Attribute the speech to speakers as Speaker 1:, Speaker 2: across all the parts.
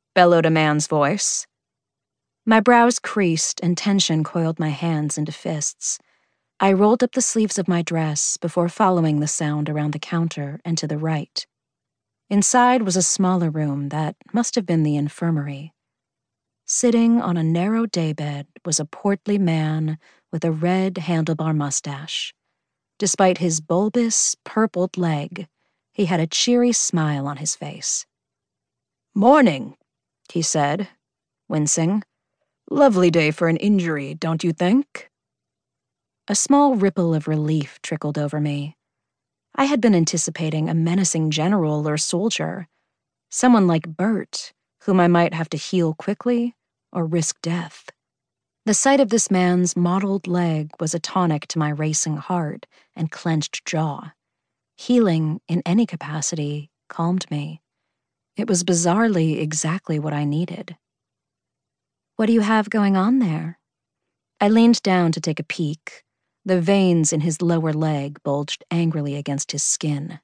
Speaker 1: bellowed a man's voice. My brows creased and tension coiled my hands into fists. I rolled up the sleeves of my dress before following the sound around the counter and to the right. Inside was a smaller room that must have been the infirmary. Sitting on a narrow daybed was a portly man with a red handlebar mustache. Despite his bulbous, purpled leg, he had a cheery smile on his face. "Morning," he said, wincing. "Lovely day for an injury, don't you think?" A small ripple of relief trickled over me. I had been anticipating a menacing general or soldier, someone like Bert, whom I might have to heal quickly or risk death. The sight of this man's mottled leg was a tonic to my racing heart and clenched jaw. Healing, in any capacity, calmed me. It was bizarrely exactly what I needed. "What do you have going on there?" I leaned down to take a peek. The veins in his lower leg bulged angrily against his skin.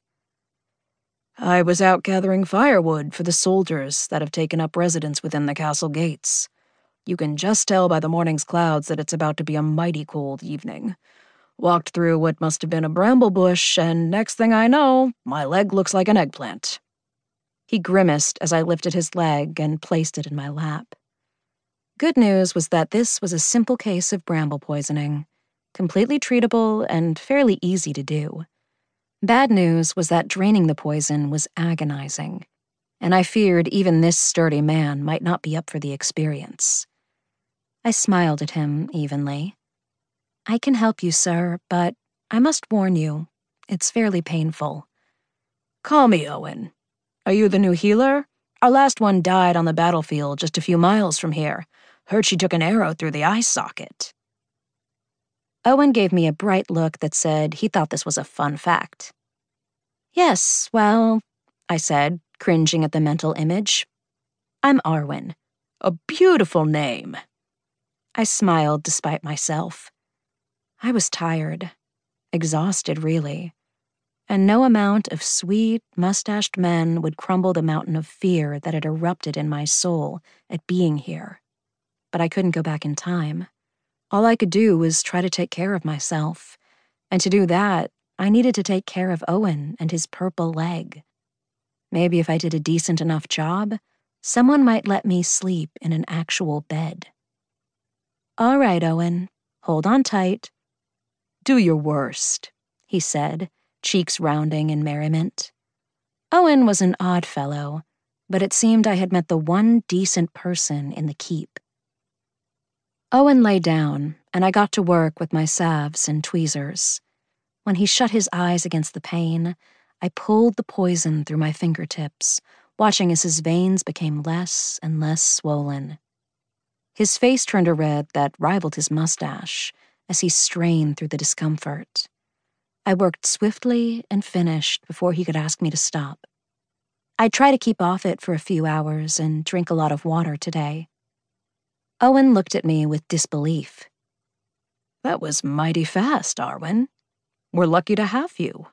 Speaker 1: "I was out gathering firewood for the soldiers that have taken up residence within the castle gates. You can just tell by the morning's clouds that it's about to be a mighty cold evening. Walked through what must have been a bramble bush, and next thing I know, my leg looks like an eggplant." He grimaced as I lifted his leg and placed it in my lap. Good news was that this was a simple case of bramble poisoning, completely treatable and fairly easy to do. Bad news was that draining the poison was agonizing, and I feared even this sturdy man might not be up for the experience. I smiled at him evenly. "I can help you, sir, but I must warn you, it's fairly painful." "Call me Owen. Are you the new healer? Our last one died on the battlefield just a few miles from here. Heard she took an arrow through the eye socket." Owen gave me a bright look that said he thought this was a fun fact. "Yes, well," I said, cringing at the mental image. "I'm Arwen." "A beautiful name." I smiled despite myself. I was tired, exhausted really, and no amount of sweet, mustached men would crumble the mountain of fear that had erupted in my soul at being here. But I couldn't go back in time. All I could do was try to take care of myself, and to do that, I needed to take care of Owen and his purple leg. Maybe if I did a decent enough job, someone might let me sleep in an actual bed. "All right, Owen, hold on tight." "Do your worst," he said, cheeks rounding in merriment. Owen was an odd fellow, but it seemed I had met the one decent person in the keep. Owen lay down, and I got to work with my salves and tweezers. When he shut his eyes against the pain, I pulled the poison through my fingertips, watching as his veins became less and less swollen. His face turned a red that rivaled his mustache as he strained through the discomfort. I worked swiftly and finished before he could ask me to stop. I'd try to keep off it for a few hours and drink a lot of water today. Owen looked at me with disbelief. "That was mighty fast, Arwen. We're lucky to have you."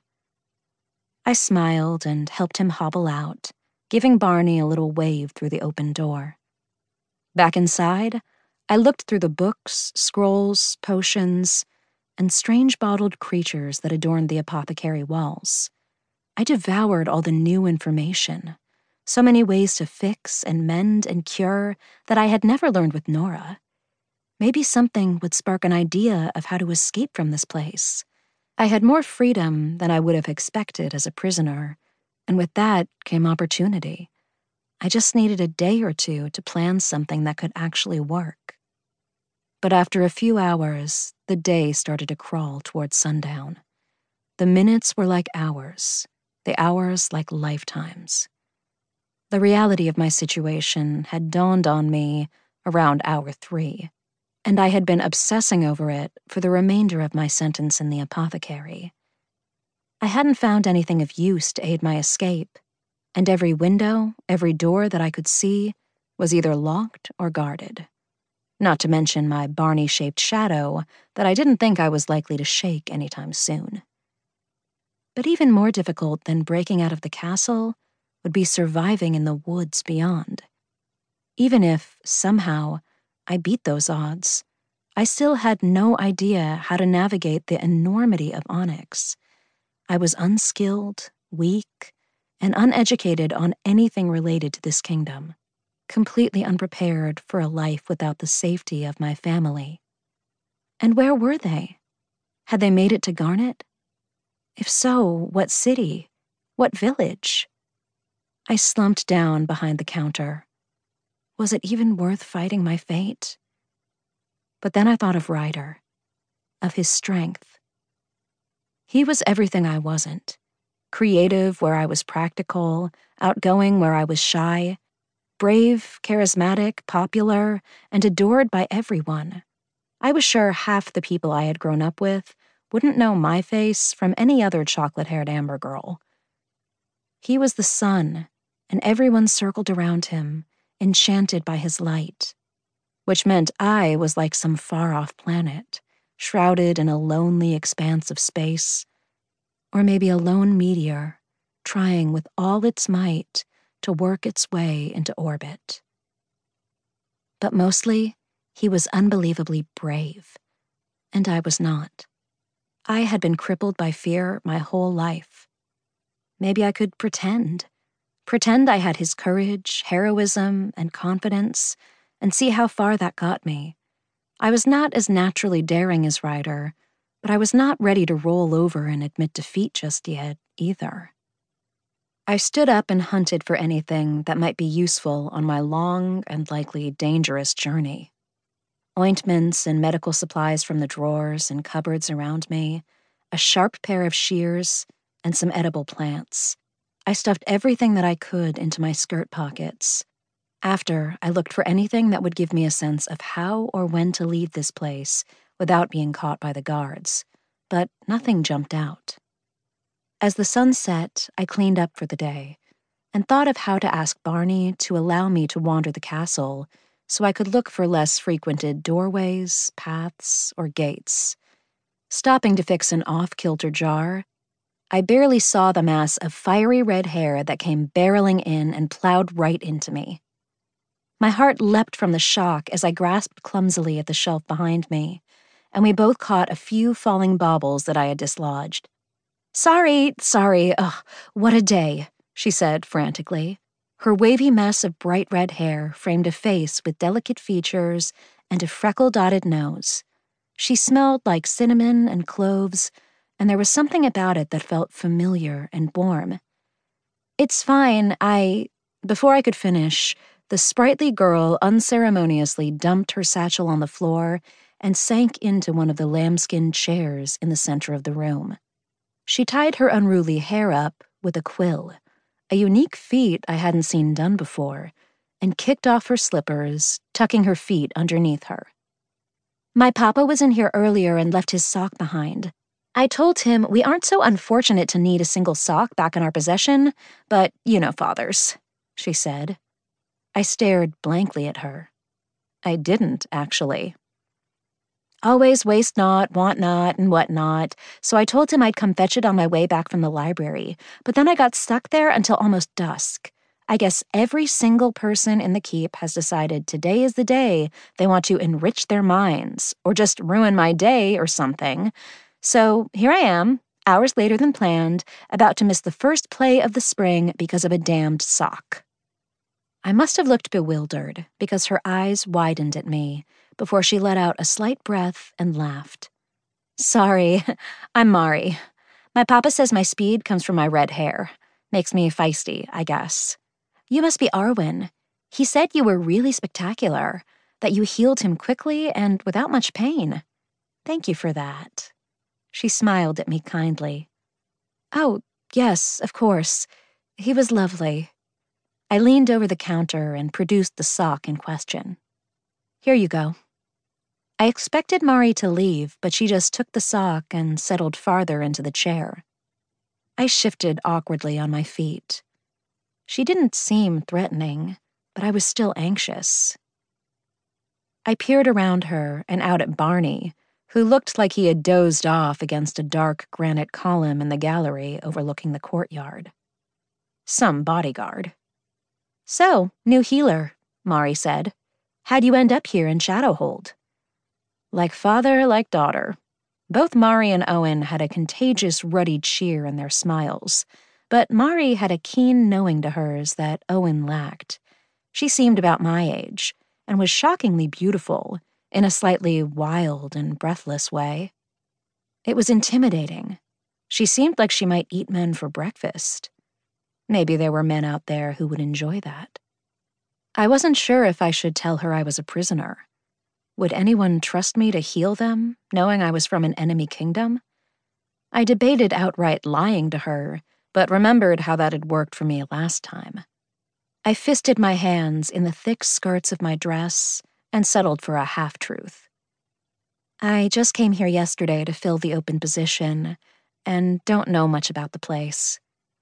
Speaker 1: I smiled and helped him hobble out, giving Barney a little wave through the open door. Back inside, I looked through the books, scrolls, potions, and strange bottled creatures that adorned the apothecary walls. I devoured all the new information, so many ways to fix and mend and cure that I had never learned with Nora. Maybe something would spark an idea of how to escape from this place. I had more freedom than I would have expected as a prisoner, and with that came opportunity. I just needed a day or two to plan something that could actually work. But after a few hours, the day started to crawl towards sundown. The minutes were like hours, the hours like lifetimes. The reality of my situation had dawned on me around hour 3, and I had been obsessing over it for the remainder of my sentence in the apothecary. I hadn't found anything of use to aid my escape, and every window, every door that I could see was either locked or guarded. Not to mention my Barney-shaped shadow that I didn't think I was likely to shake anytime soon. But even more difficult than breaking out of the castle would be surviving in the woods beyond. Even if, somehow, I beat those odds, I still had no idea how to navigate the enormity of Onyx. I was unskilled, weak, and uneducated on anything related to this kingdom, completely unprepared for a life without the safety of my family. And where were they? Had they made it to Garnet? If so, what city? What village? I slumped down behind the counter. Was it even worth fighting my fate? But then I thought of Ryder, of his strength. He was everything I wasn't. Creative where I was practical, outgoing where I was shy, brave, charismatic, popular, and adored by everyone. I was sure half the people I had grown up with wouldn't know my face from any other chocolate-haired Amber girl. He was the sun, and everyone circled around him, enchanted by his light, which meant I was like some far-off planet, shrouded in a lonely expanse of space, or maybe a lone meteor, trying with all its might to work its way into orbit. But mostly, he was unbelievably brave, and I was not. I had been crippled by fear my whole life. Maybe I could pretend I had his courage, heroism, and confidence, and see how far that got me. I was not as naturally daring as Ryder, but I was not ready to roll over and admit defeat just yet, either. I stood up and hunted for anything that might be useful on my long and likely dangerous journey. Ointments and medical supplies from the drawers and cupboards around me, a sharp pair of shears, and some edible plants. I stuffed everything that I could into my skirt pockets. After, I looked for anything that would give me a sense of how or when to leave this place without being caught by the guards, but nothing jumped out. As the sun set, I cleaned up for the day and thought of how to ask Barney to allow me to wander the castle so I could look for less frequented doorways, paths, or gates. Stopping to fix an off-kilter jar, I barely saw the mass of fiery red hair that came barreling in and plowed right into me. My heart leapt from the shock as I grasped clumsily at the shelf behind me, and we both caught a few falling baubles that I had dislodged. Sorry. Ugh, what a day, she said frantically. Her wavy mess of bright red hair framed a face with delicate features and a freckle-dotted nose. She smelled like cinnamon and cloves, and there was something about it that felt familiar and warm. It's fine, Before I could finish, the sprightly girl unceremoniously dumped her satchel on the floor and sank into one of the lambskin chairs in the center of the room. She tied her unruly hair up with a quill, a unique feat I hadn't seen done before, and kicked off her slippers, tucking her feet underneath her. My papa was in here earlier and left his sock behind. I told him we aren't so unfortunate to need a single sock back in our possession, but you know fathers, she said. I stared blankly at her. I didn't, actually. Always waste not, want not, and what not, so I told him I'd come fetch it on my way back from the library, but then I got stuck there until almost dusk. I guess every single person in the keep has decided today is the day they want to enrich their minds, or just ruin my day or something. So here I am, hours later than planned, about to miss the first play of the spring because of a damned sock. I must have looked bewildered because her eyes widened at me before she let out a slight breath and laughed. Sorry, I'm Mari. My papa says my speed comes from my red hair. Makes me feisty, I guess. You must be Arwen. He said you were really spectacular, that you healed him quickly and without much pain. Thank you for that. She smiled at me kindly. Oh, yes, of course. He was lovely. I leaned over the counter and produced the sock in question. Here you go. I expected Mari to leave, but she just took the sock and settled farther into the chair. I shifted awkwardly on my feet. She didn't seem threatening, but I was still anxious. I peered around her and out at Barney, who looked like he had dozed off against a dark granite column in the gallery overlooking the courtyard. Some bodyguard. So, new healer. Mari said. "How'd you end up here in Shadowhold?" Like father, like daughter. Both Mari and Owen had a contagious ruddy cheer in their smiles, but Mari had a keen knowing to hers that Owen lacked. She seemed about my age, and was shockingly beautiful, in a slightly wild and breathless way. It was intimidating. She seemed like she might eat men for breakfast. Maybe there were men out there who would enjoy that. I wasn't sure if I should tell her I was a prisoner. Would anyone trust me to heal them, knowing I was from an enemy kingdom? I debated outright lying to her, but remembered how that had worked for me last time. I fisted my hands in the thick skirts of my dress and settled for a half-truth. I just came here yesterday to fill the open position, and don't know much about the place.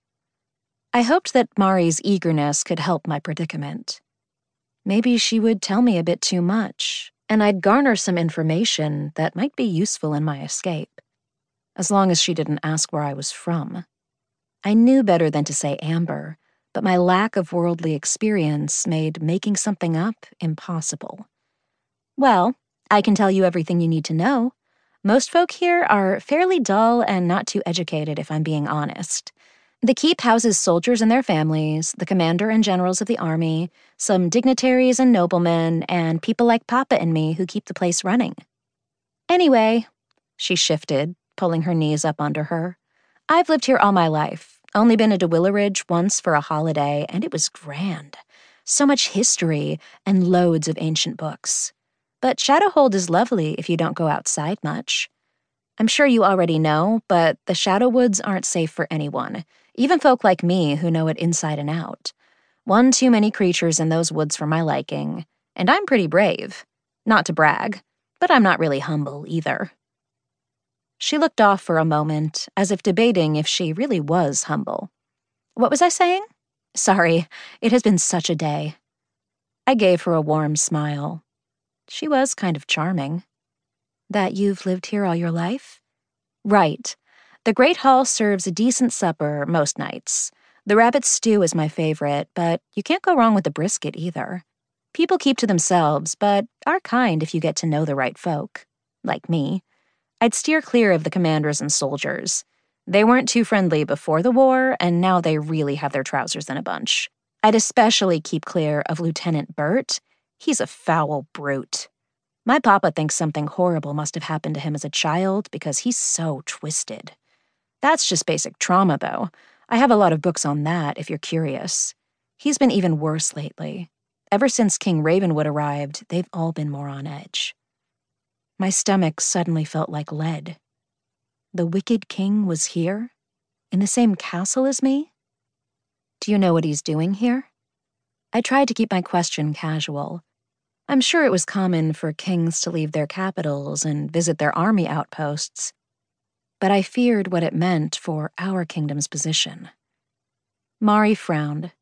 Speaker 1: I hoped that Mari's eagerness could help my predicament. Maybe she would tell me a bit too much, and I'd garner some information that might be useful in my escape, as long as she didn't ask where I was from. I knew better than to say Amber, but my lack of worldly experience made making something up impossible. Well, I can tell you everything you need to know. Most folk here are fairly dull and not too educated, if I'm being honest. The keep houses soldiers and their families, the commander and generals of the army, some dignitaries and noblemen, and people like Papa and me who keep the place running. Anyway, she shifted, pulling her knees up under her. I've lived here all my life, only been to Willowridge once for a holiday, and it was grand. So much history and loads of ancient books. But Shadowhold is lovely if you don't go outside much. I'm sure you already know, but the Shadowwoods aren't safe for anyone, even folk like me who know it inside and out. One too many creatures in those woods for my liking, and I'm pretty brave. Not to brag, but I'm not really humble either. She looked off for a moment, as if debating if she really was humble. What was I saying? Sorry, it has been such a day. I gave her a warm smile. She was kind of charming. That you've lived here all your life? Right. The Great Hall serves a decent supper most nights. The rabbit stew is my favorite, but you can't go wrong with the brisket either. People keep to themselves, but are kind if you get to know the right folk. Like me. I'd steer clear of the commanders and soldiers. They weren't too friendly before the war, and now they really have their trousers in a bunch. I'd especially keep clear of Lieutenant Burt. He's a foul brute. My papa thinks something horrible must have happened to him as a child because he's so twisted. That's just basic trauma, though. I have a lot of books on that, if you're curious. He's been even worse lately. Ever since King Ravenwood arrived, they've all been more on edge. My stomach suddenly felt like lead. The Wicked King was here? In the same castle as me? Do you know what he's doing here? I tried to keep my question casual. I'm sure it was common for kings to leave their capitals and visit their army outposts, but I feared what it meant for our kingdom's position. Mari frowned.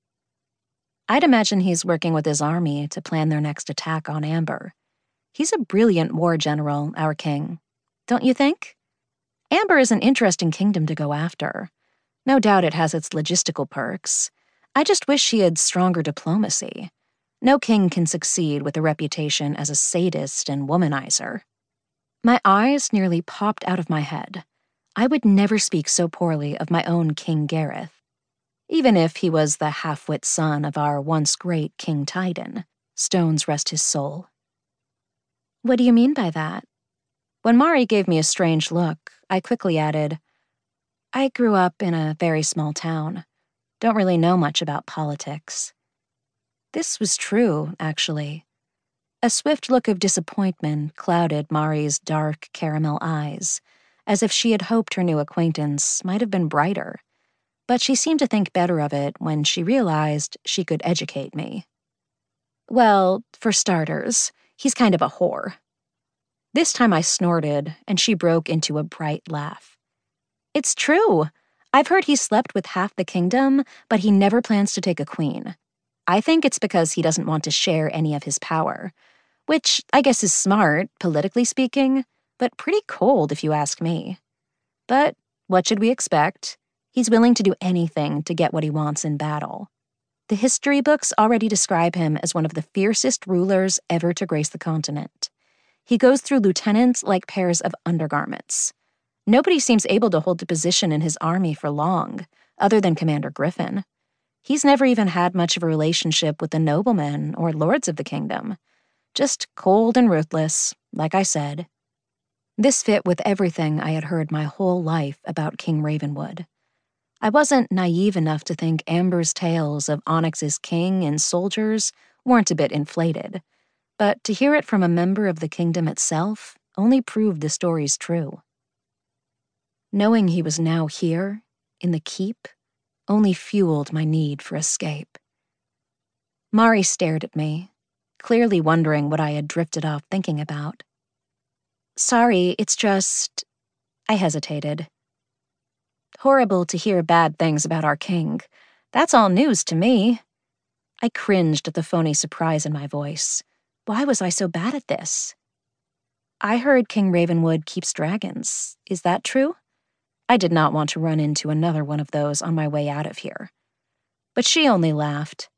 Speaker 1: I'd imagine he's working with his army to plan their next attack on Amber. He's a brilliant war general, our king. Don't you think? Amber is an interesting kingdom to go after. No doubt it has its logistical perks. I just wish he had stronger diplomacy. No king can succeed with a reputation as a sadist and womanizer. My eyes nearly popped out of my head. I would never speak so poorly of my own King Gareth, even if he was the half-wit son of our once great King Tiden. Stones rest his soul. What do you mean by that? When Mari gave me a strange look, I quickly added, I grew up in a very small town. Don't really know much about politics. This was true, actually. A swift look of disappointment clouded Mari's dark caramel eyes, as if she had hoped her new acquaintance might have been brighter. But she seemed to think better of it when she realized she could educate me. Well, for starters, he's kind of a whore. This time I snorted, and she broke into a bright laugh. It's true. I've heard he slept with half the kingdom, but he never plans to take a queen. I think it's because he doesn't want to share any of his power, which I guess is smart, politically speaking, but pretty cold if you ask me. But what should we expect? He's willing to do anything to get what he wants in battle. The history books already describe him as one of the fiercest rulers ever to grace the continent. He goes through lieutenants like pairs of undergarments. Nobody seems able to hold a position in his army for long, other than Commander Griffin. He's never even had much of a relationship with the noblemen or lords of the kingdom. Just cold and ruthless, like I said. This fit with everything I had heard my whole life about King Ravenwood. I wasn't naive enough to think Amber's tales of Onyx's king and soldiers weren't a bit inflated, but to hear it from a member of the kingdom itself only proved the story's true. Knowing he was now here, in the keep, only fueled my need for escape. Mari stared at me, clearly wondering what I had drifted off thinking about. Sorry, it's just... I hesitated. Horrible to hear bad things about our king. That's all news to me. I cringed at the phony surprise in my voice. Why was I so bad at this? I heard King Ravenwood keeps dragons. Is that true? I did not want to run into another one of those on my way out of here. But she only laughed.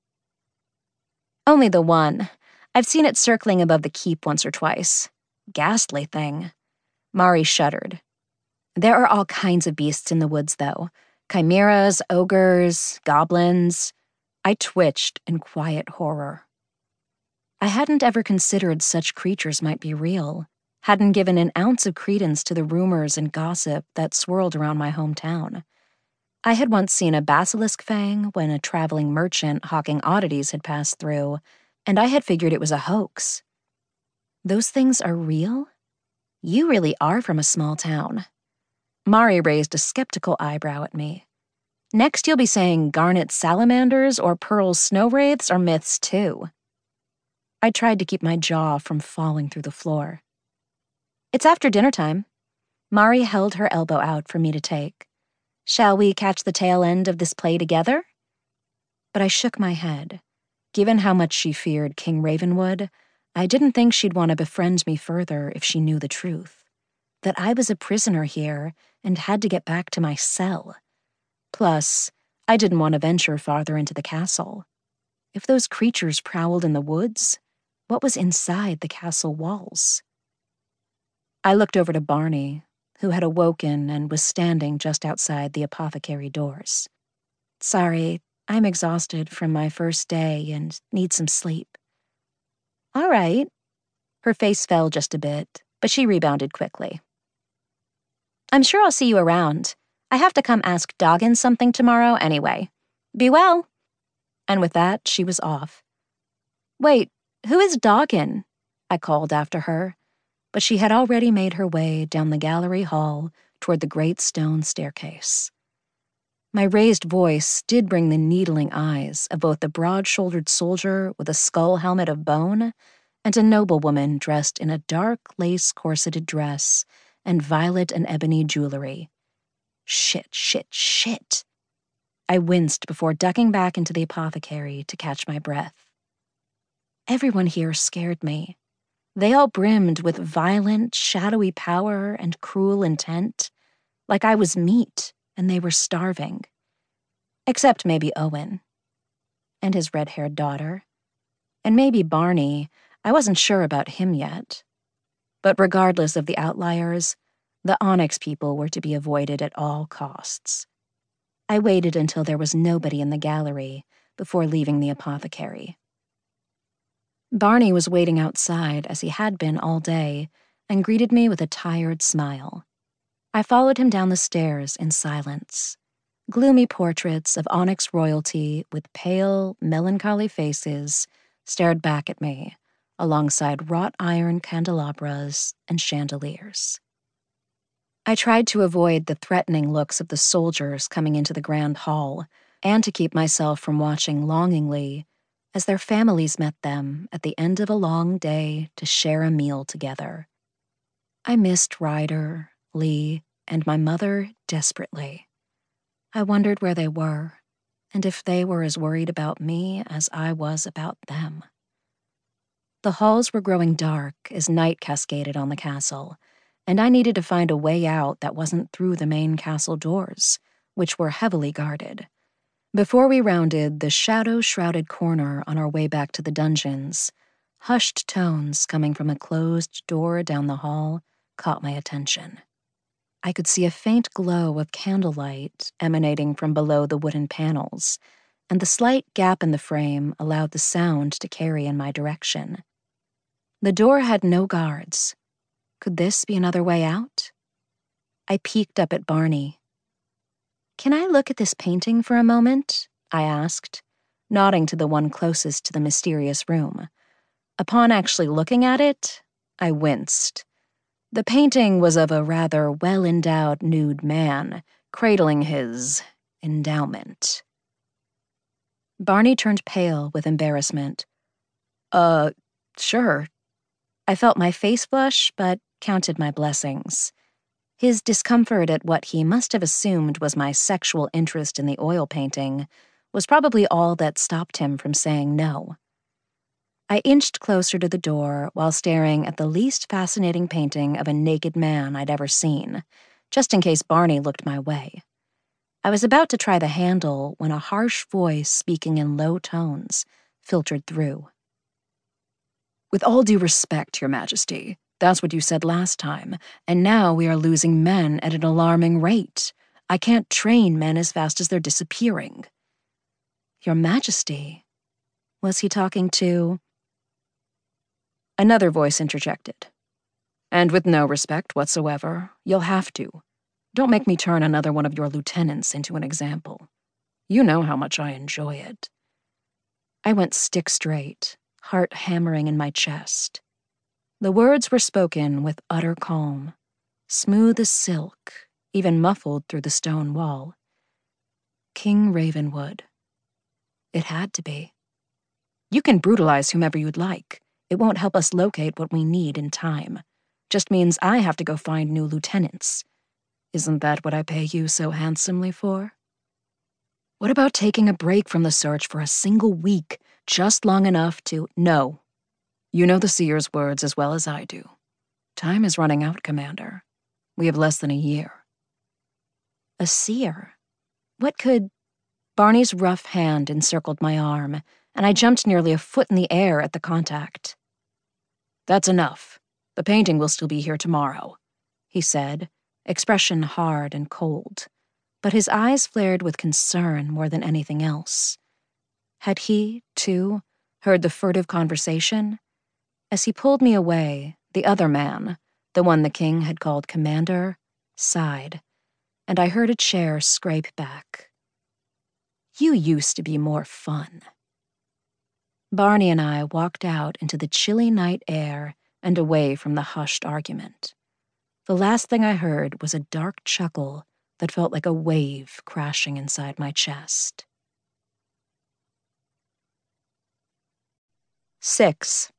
Speaker 1: Only the one. I've seen it circling above the keep once or twice. Ghastly thing. Mari shuddered. There are all kinds of beasts in the woods, though. Chimeras, ogres, goblins. I twitched in quiet horror. I hadn't ever considered such creatures might be real, hadn't given an ounce of credence to the rumors and gossip that swirled around my hometown. I had once seen a basilisk fang when a traveling merchant hawking oddities had passed through, and I had figured it was a hoax. Those things are real? You really are from a small town. Mari raised a skeptical eyebrow at me. Next you'll be saying garnet salamanders or pearl snow wraiths are myths too. I tried to keep my jaw from falling through the floor. It's after dinner time. Mari held her elbow out for me to take. Shall we catch the tail end of this play together? But I shook my head. Given how much she feared King Ravenwood, I didn't think she'd want to befriend me further if she knew the truth. That I was a prisoner here and had to get back to my cell. Plus, I didn't want to venture farther into the castle. If those creatures prowled in the woods, what was inside the castle walls? I looked over to Barney, who had awoken and was standing just outside the apothecary doors. Sorry, I'm exhausted from my first day and need some sleep. All right. Her face fell just a bit, but she rebounded quickly. I'm sure I'll see you around. I have to come ask Doggin something tomorrow anyway. Be well. And with that, she was off. Wait, who is Doggin? I called after her, but she had already made her way down the gallery hall toward the great stone staircase. My raised voice did bring the needling eyes of both the broad-shouldered soldier with a skull helmet of bone and a noblewoman dressed in a dark lace-corseted dress and violet and ebony jewelry. Shit. I winced before ducking back into the apothecary to catch my breath. Everyone here scared me. They all brimmed with violent, shadowy power and cruel intent, like I was meat and they were starving. Except maybe Owen. And his red-haired daughter. And maybe Barney. I wasn't sure about him yet. But regardless of the outliers, the Onyx people were to be avoided at all costs. I waited until there was nobody in the gallery before leaving the apothecary. Barney was waiting outside as he had been all day and greeted me with a tired smile. I followed him down the stairs in silence. Gloomy portraits of Onyx royalty with pale, melancholy faces stared back at me alongside wrought iron candelabras and chandeliers. I tried to avoid the threatening looks of the soldiers coming into the grand hall and to keep myself from watching longingly as their families met them at the end of a long day to share a meal together. I missed Ryder, Lee, and my mother desperately. I wondered where they were, and if they were as worried about me as I was about them. The halls were growing dark as night cascaded on the castle, and I needed to find a way out that wasn't through the main castle doors, which were heavily guarded. Before we rounded the shadow-shrouded corner on our way back to the dungeons, hushed tones coming from a closed door down the hall caught my attention. I could see a faint glow of candlelight emanating from below the wooden panels, and the slight gap in the frame allowed the sound to carry in my direction. The door had no guards. Could this be another way out? I peeked up at Barney. "Can I look at this painting for a moment?" I asked, nodding to the one closest to the mysterious room. Upon actually looking at it, I winced. The painting was of a rather well-endowed nude man, cradling his endowment. Barney turned pale with embarrassment. Sure." I felt my face flush, but counted my blessings. His discomfort at what he must have assumed was my sexual interest in the oil painting was probably all that stopped him from saying no. I inched closer to the door while staring at the least fascinating painting of a naked man I'd ever seen, just in case Barney looked my way. I was about to try the handle when a harsh voice speaking in low tones filtered through. "With all due respect, Your Majesty, that's what you said last time, and now we are losing men at an alarming rate. I can't train men as fast as they're disappearing." "Your Majesty?" Was he talking to... Another voice interjected. "And with no respect whatsoever, you'll have to. Don't make me turn another one of your lieutenants into an example. You know how much I enjoy it." I went stick straight, heart hammering in my chest. The words were spoken with utter calm, smooth as silk, even muffled through the stone wall. King Ravenwood. It had to be. "You can brutalize whomever you'd like. It won't help us locate what we need in time. Just means I have to go find new lieutenants. Isn't that what I pay you so handsomely for? What about taking a break from the search for a single week, just long enough to... No. You know the seer's words as well as I do. Time is running out, Commander. We have less than a year." A seer? What could... Barney's rough hand encircled my arm, and I jumped nearly a foot in the air at the contact. "That's enough. The painting will still be here tomorrow," he said, expression hard and cold, but his eyes flared with concern more than anything else. Had he, too, heard the furtive conversation? As he pulled me away, the other man, the one the king had called Commander, sighed, and I heard a chair scrape back. "You used to be more fun." Barney and I walked out into the chilly night air and away from the hushed argument. The last thing I heard was a dark chuckle that felt like a wave crashing inside my chest. 6.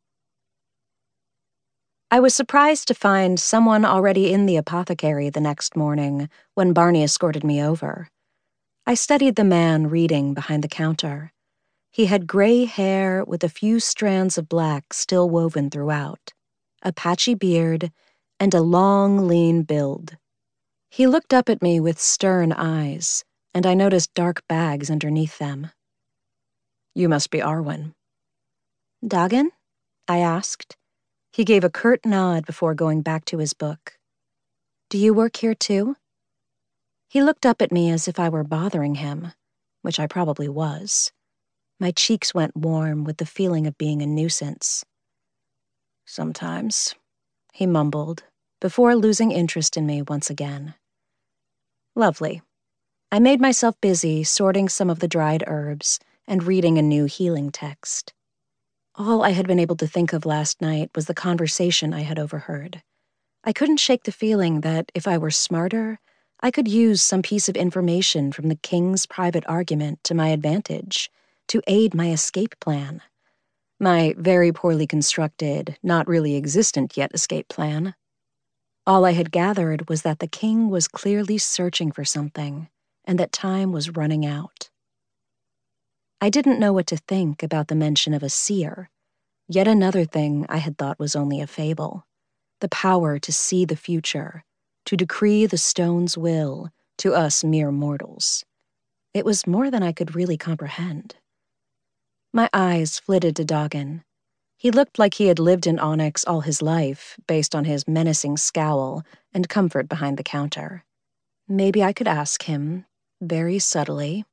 Speaker 1: I was surprised to find someone already in the apothecary the next morning when Barney escorted me over. I studied the man reading behind the counter. He had gray hair with a few strands of black still woven throughout, a patchy beard, and a long, lean build. He looked up at me with stern eyes, and I noticed dark bags underneath them. "You must be Arwen." "Dagan?" I asked. He gave a curt nod before going back to his book. "Do you work here too?" He looked up at me as if I were bothering him, which I probably was. My cheeks went warm with the feeling of being a nuisance. "Sometimes," he mumbled, before losing interest in me once again. Lovely. I made myself busy sorting some of the dried herbs and reading a new healing text. All I had been able to think of last night was the conversation I had overheard. I couldn't shake the feeling that if I were smarter, I could use some piece of information from the king's private argument to my advantage, to aid my escape plan. My very poorly constructed, not really existent yet escape plan. All I had gathered was that the king was clearly searching for something, and that time was running out. I didn't know what to think about the mention of a seer, yet another thing I had thought was only a fable. The power to see the future, to decree the stone's will to us mere mortals. It was more than I could really comprehend. My eyes flitted to Doggin. He looked like he had lived in Onyx all his life, based on his menacing scowl and comfort behind the counter. Maybe I could ask him, very subtly.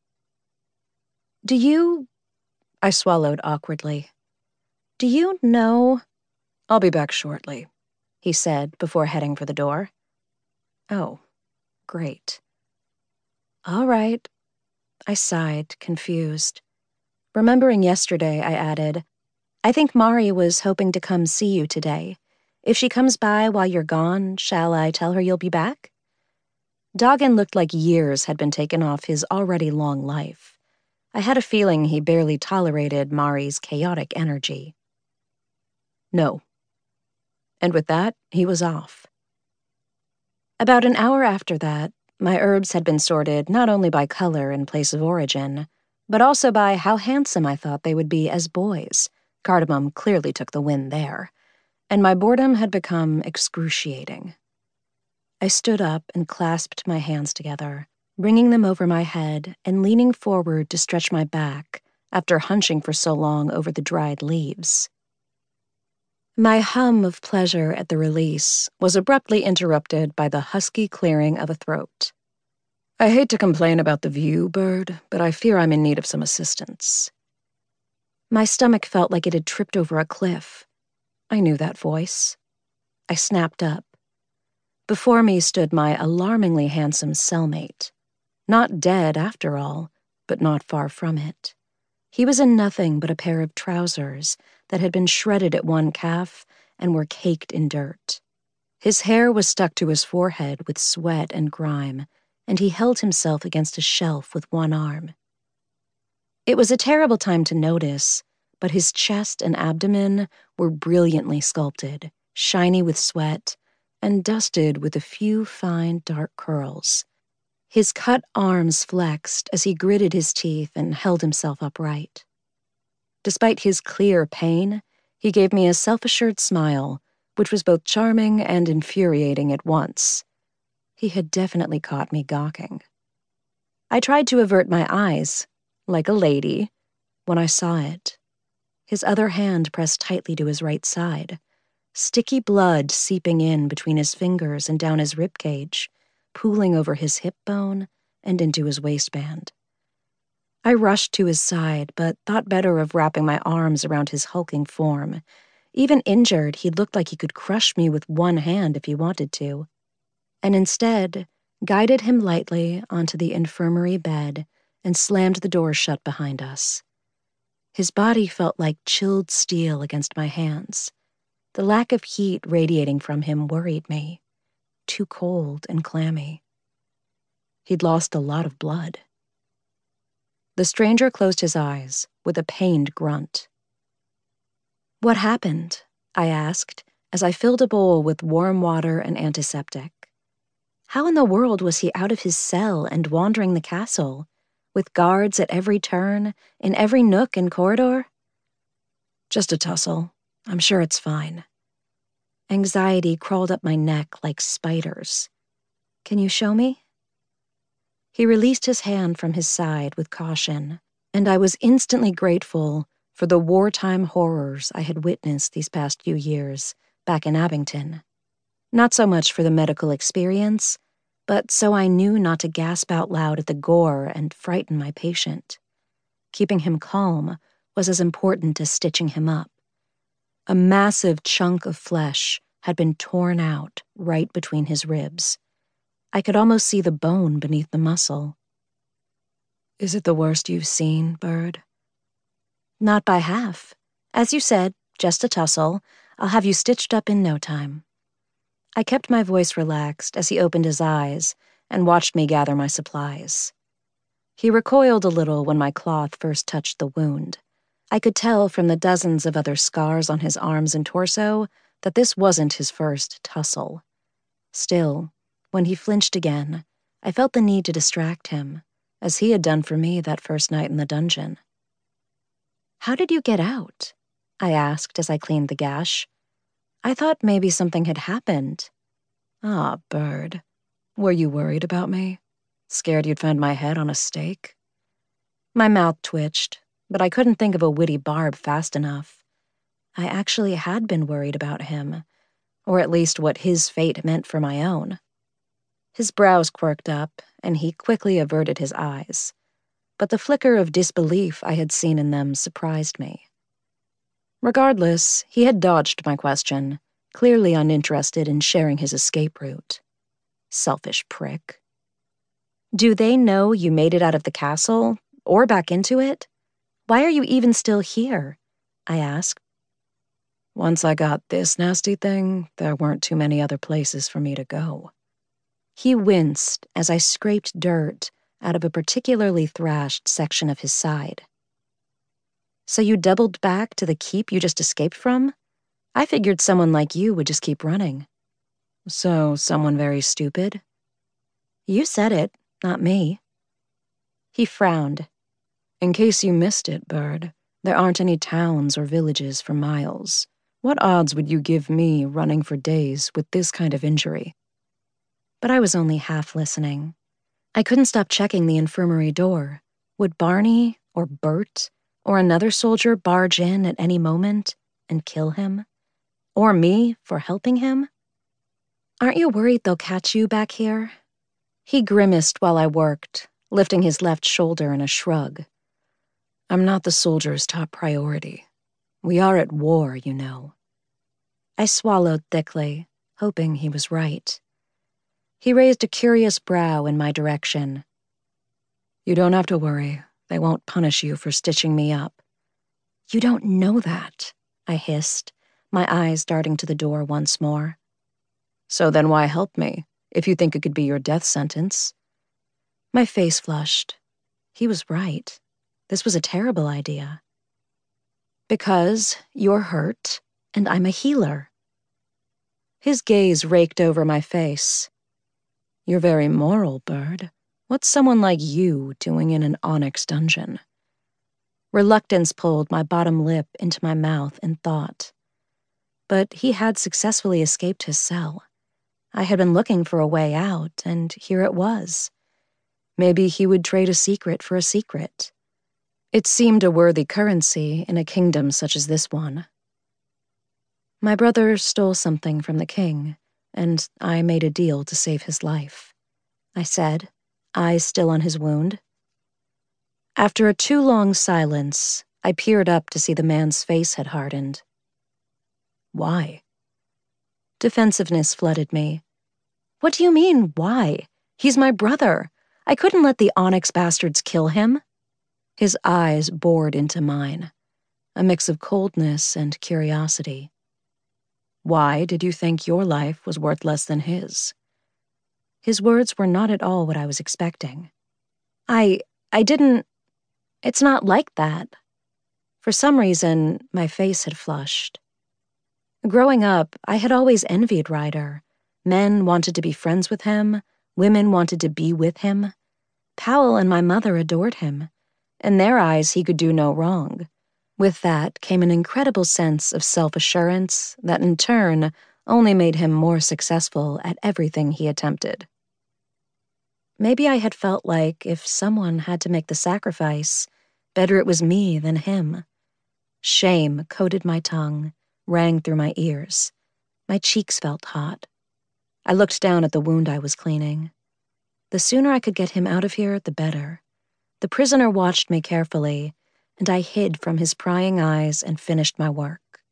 Speaker 1: "Do you—" I swallowed awkwardly. "Do you know—" "I'll be back shortly," he said before heading for the door. Oh, great. All right. I sighed, confused. Remembering yesterday, I added, "I think Mari was hoping to come see you today. If she comes by while you're gone, shall I tell her you'll be back?" Doggin looked like years had been taken off his already long life. I had a feeling he barely tolerated Mari's chaotic energy. No. And with that, he was off. About an hour after that, my herbs had been sorted not only by color and place of origin, but also by how handsome I thought they would be as boys. Cardamom clearly took the win there, and my boredom had become excruciating. I stood up and clasped my hands together, bringing them over my head and leaning forward to stretch my back after hunching for so long over the dried leaves. My hum of pleasure at the release was abruptly interrupted by the husky clearing of a throat. "I hate to complain about the view, Bird, but I fear I'm in need of some assistance." My stomach felt like it had tripped over a cliff. I knew that voice. I snapped up. Before me stood my alarmingly handsome cellmate. Not dead, after all, but not far from it. He was in nothing but a pair of trousers that had been shredded at one calf and were caked in dirt. His hair was stuck to his forehead with sweat and grime, and he held himself against a shelf with one arm. It was a terrible time to notice, but his chest and abdomen were brilliantly sculpted, shiny with sweat, and dusted with a few fine dark curls. His cut arms flexed as he gritted his teeth and held himself upright. Despite his clear pain, he gave me a self-assured smile, which was both charming and infuriating at once. He had definitely caught me gawking. I tried to avert my eyes, like a lady, when I saw it. His other hand pressed tightly to his right side, sticky blood seeping in between his fingers and down his ribcage, pooling over his hip bone and into his waistband. I rushed to his side, but thought better of wrapping my arms around his hulking form. Even injured, he looked like he could crush me with one hand if he wanted to, and instead guided him lightly onto the infirmary bed and slammed the door shut behind us. His body felt like chilled steel against my hands. The lack of heat radiating from him worried me. Too cold and clammy. He'd lost a lot of blood. The stranger closed his eyes with a pained grunt. "What happened?" I asked as I filled a bowl with warm water and antiseptic. How in the world was he out of his cell and wandering the castle, with guards at every turn, in every nook and corridor? "Just a tussle. I'm sure it's fine." Anxiety crawled up my neck like spiders. "Can you show me?" He released his hand from his side with caution, and I was instantly grateful for the wartime horrors I had witnessed these past few years back in Abington. Not so much for the medical experience, but so I knew not to gasp out loud at the gore and frighten my patient. Keeping him calm was as important as stitching him up. A massive chunk of flesh had been torn out right between his ribs. I could almost see the bone beneath the muscle. "Is it the worst you've seen, Bird?" "Not by half. As you said, just a tussle. I'll have you stitched up in no time." I kept my voice relaxed as he opened his eyes and watched me gather my supplies. He recoiled a little when my cloth first touched the wound. I could tell from the dozens of other scars on his arms and torso that this wasn't his first tussle. Still, when he flinched again, I felt the need to distract him, as he had done for me that first night in the dungeon. "How did you get out?" I asked as I cleaned the gash. "I thought maybe something had happened." "Ah, Bird. Were you worried about me? Scared you'd find my head on a stake?" My mouth twitched, but I couldn't think of a witty barb fast enough. I actually had been worried about him, or at least what his fate meant for my own. His brows quirked up, and he quickly averted his eyes, but the flicker of disbelief I had seen in them surprised me. Regardless, he had dodged my question, clearly uninterested in sharing his escape route. Selfish prick. Do they know you made it out of the castle, or back into it? Why are you even still here? I asked. Once I got this nasty thing, there weren't too many other places for me to go. He winced as I scraped dirt out of a particularly thrashed section of his side. So you doubled back to the keep you just escaped from? I figured someone like you would just keep running. So, someone very stupid? You said it, not me. He frowned. In case you missed it, Bird, there aren't any towns or villages for miles. What odds would you give me running for days with this kind of injury? But I was only half listening. I couldn't stop checking the infirmary door. Would Barney, or Bert, or another soldier barge in at any moment and kill him? Or me for helping him? Aren't you worried they'll catch you back here? He grimaced while I worked, lifting his left shoulder in a shrug. I'm not the soldiers' top priority. We are at war, you know. I swallowed thickly, hoping he was right. He raised a curious brow in my direction. You don't have to worry. They won't punish you for stitching me up. You don't know that, I hissed, my eyes darting to the door once more. So then why help me, if you think it could be your death sentence? My face flushed. He was right. This was a terrible idea. Because you're hurt, and I'm a healer. His gaze raked over my face. You're very moral, Bird. What's someone like you doing in an onyx dungeon? Reluctance pulled my bottom lip into my mouth in thought. But he had successfully escaped his cell. I had been looking for a way out, and here it was. Maybe he would trade a secret for a secret. It seemed a worthy currency in a kingdom such as this one. My brother stole something from the king, and I made a deal to save his life, I said, eyes still on his wound. After a too long silence, I peered up to see the man's face had hardened. Why? Defensiveness flooded me. What do you mean, why? He's my brother. I couldn't let the Onyx bastards kill him. His eyes bored into mine, a mix of coldness and curiosity. Why did you think your life was worth less than his? His words were not at all what I was expecting. I didn't... It's not like that. For some reason, my face had flushed. Growing up, I had always envied Ryder. Men wanted to be friends with him, women wanted to be with him. Powell and my mother adored him. In their eyes, he could do no wrong. With that came an incredible sense of self-assurance that in turn only made him more successful at everything he attempted. Maybe I had felt like if someone had to make the sacrifice, better it was me than him. Shame coated my tongue, rang through my ears. My cheeks felt hot. I looked down at the wound I was cleaning. The sooner I could get him out of here, the better. The prisoner watched me carefully, and I hid from his prying eyes and finished my work.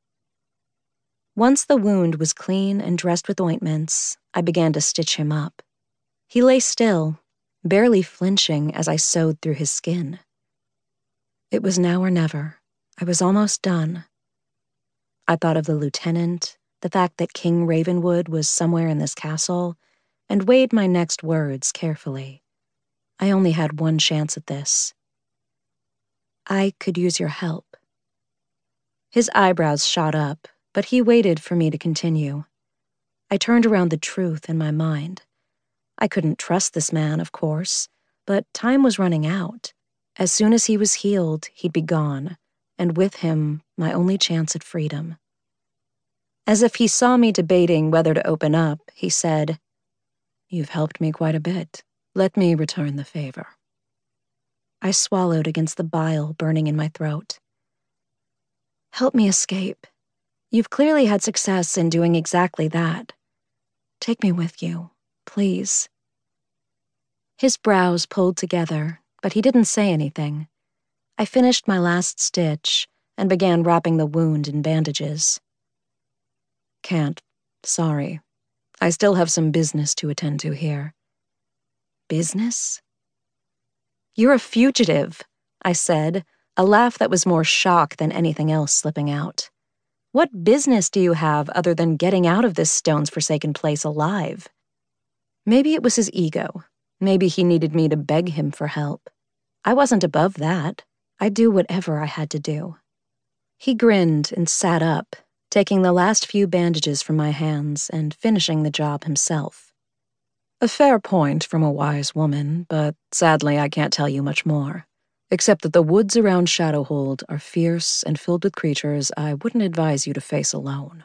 Speaker 1: Once the wound was clean and dressed with ointments, I began to stitch him up. He lay still, barely flinching as I sewed through his skin. It was now or never. I was almost done. I thought of the lieutenant, the fact that King Ravenwood was somewhere in this castle, and weighed my next words carefully. I only had one chance at this. I could use your help. His eyebrows shot up, but he waited for me to continue. I turned around the truth in my mind. I couldn't trust this man, of course, but time was running out. As soon as he was healed, he'd be gone, and with him, my only chance at freedom. As if he saw me debating whether to open up, he said, You've helped me quite a bit. Let me return the favor. I swallowed against the bile burning in my throat. Help me escape. You've clearly had success in doing exactly that. Take me with you, please. His brows pulled together, but he didn't say anything. I finished my last stitch and began wrapping the wound in bandages. Can't. Sorry. I still have some business to attend to here. Business? You're a fugitive, I said, a laugh that was more shock than anything else slipping out. What business do you have other than getting out of this stones-forsaken place alive? Maybe it was his ego. Maybe he needed me to beg him for help. I wasn't above that. I'd do whatever I had to do. He grinned and sat up, taking the last few bandages from my hands and finishing the job himself. A fair point from a wise woman, but sadly I can't tell you much more, except that the woods around Shadowhold are fierce and filled with creatures I wouldn't advise you to face alone.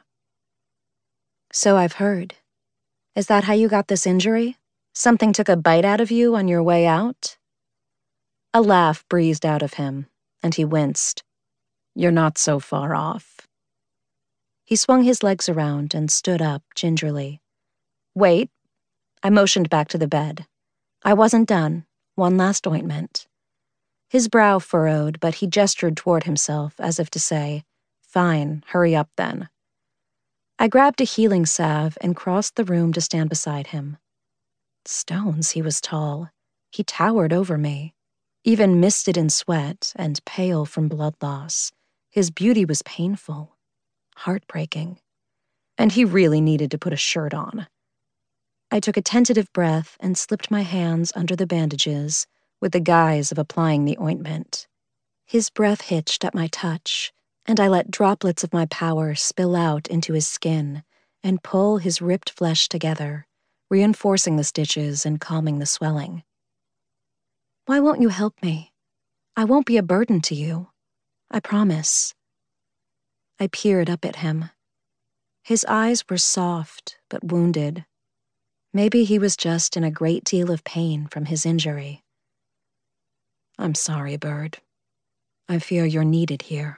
Speaker 1: So I've heard. Is that how you got this injury? Something took a bite out of you on your way out? A laugh breezed out of him, and he winced. You're not so far off. He swung his legs around and stood up gingerly. Wait. I motioned back to the bed. I wasn't done. One last ointment. His brow furrowed, but he gestured toward himself as if to say, Fine, hurry up then. I grabbed a healing salve and crossed the room to stand beside him. Stones, he was tall. He towered over me. Even misted in sweat and pale from blood loss, his beauty was painful, heartbreaking. And he really needed to put a shirt on. I took a tentative breath and slipped my hands under the bandages with the guise of applying the ointment. His breath hitched at my touch, and I let droplets of my power spill out into his skin and pull his ripped flesh together, reinforcing the stitches and calming the swelling. Why won't you help me? I won't be a burden to you. I promise. I peered up at him. His eyes were soft but wounded. Maybe he was just in a great deal of pain from his injury. I'm sorry, Bird. I fear you're needed here.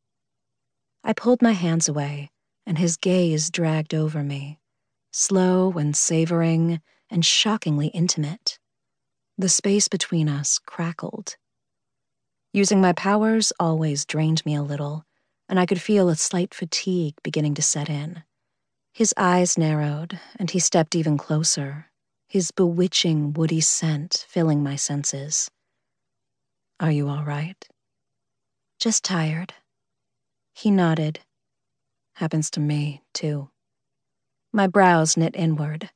Speaker 1: I pulled my hands away, and his gaze dragged over me, slow and savoring and shockingly intimate. The space between us crackled. Using my powers always drained me a little, and I could feel a slight fatigue beginning to set in. His eyes narrowed, and he stepped even closer, his bewitching woody scent filling my senses. Are you all right? Just tired. He nodded. Happens to me, too. My brows knit inward.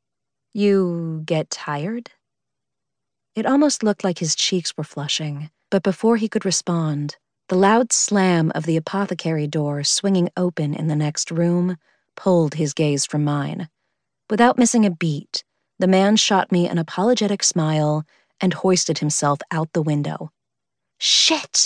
Speaker 1: You get tired? It almost looked like his cheeks were flushing, but before he could respond, the loud slam of the apothecary door swinging open in the next room pulled his gaze from mine. Without missing a beat, the man shot me an apologetic smile and hoisted himself out the window. Shit!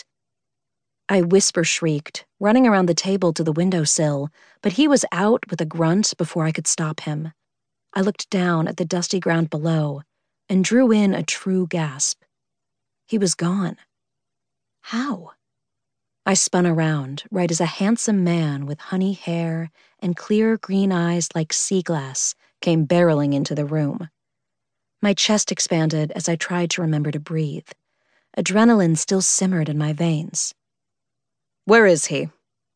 Speaker 1: I whisper-shrieked, running around the table to the windowsill, but he was out with a grunt before I could stop him. I looked down at the dusty ground below and drew in a true gasp. He was gone. How? I spun around, right as a handsome man with honey hair and clear green eyes like sea glass came barreling into the room. My chest expanded as I tried to remember to breathe. Adrenaline still simmered in my veins. Where is he?